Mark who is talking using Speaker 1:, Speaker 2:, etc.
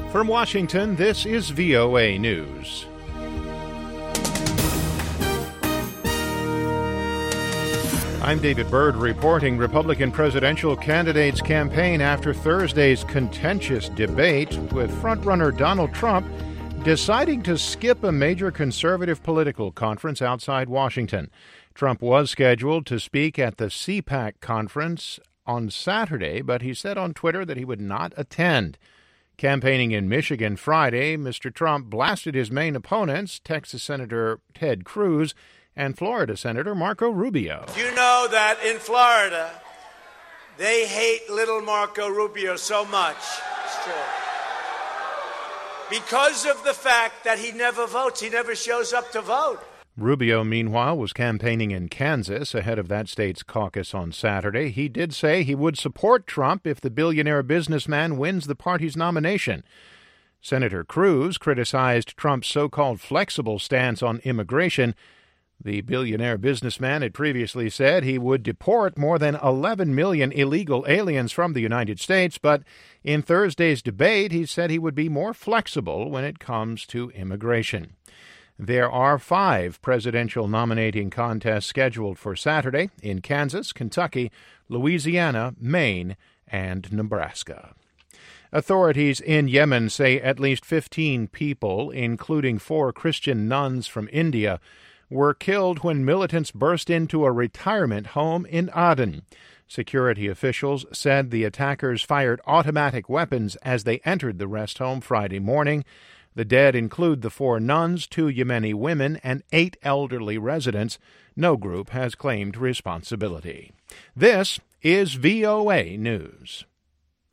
Speaker 1: From Washington, this is VOA News. I'm David Byrd reporting Republican presidential candidates campaign after Thursday's contentious debate, with frontrunner Donald Trump deciding to skip a major conservative political conference outside Washington. Trump was scheduled to speak at the CPAC conference on Saturday, but he said on Twitter that he would not attend. Campaigning in Michigan Friday, Mr. Trump blasted his main opponents, Texas Senator Ted Cruz and Florida Senator Marco Rubio.
Speaker 2: You know that in Florida, they hate little Marco Rubio so much. It's true. Because of the fact that he never votes. He never shows up to vote.
Speaker 1: Rubio, meanwhile, was campaigning in Kansas ahead of that state's caucus on Saturday. He did say he would support Trump if the billionaire businessman wins the party's nomination. Senator Cruz criticized Trump's so-called flexible stance on immigration. The billionaire businessman had previously said he would deport more than 11 million illegal aliens from the United States, but in Thursday's debate, he said he would be more flexible when it comes to immigration. There are 5 presidential nominating contests scheduled for Saturday in Kansas, Kentucky, Louisiana, Maine, and Nebraska. Authorities in Yemen say at least 15 people, including 4 Christian nuns from India, were killed when militants burst into a retirement home in Aden. Security officials said the attackers fired automatic weapons as they entered the rest home Friday morning. The dead include the 4 nuns, 2 Yemeni women, and 8 elderly residents. No group has claimed responsibility. This is VOA News.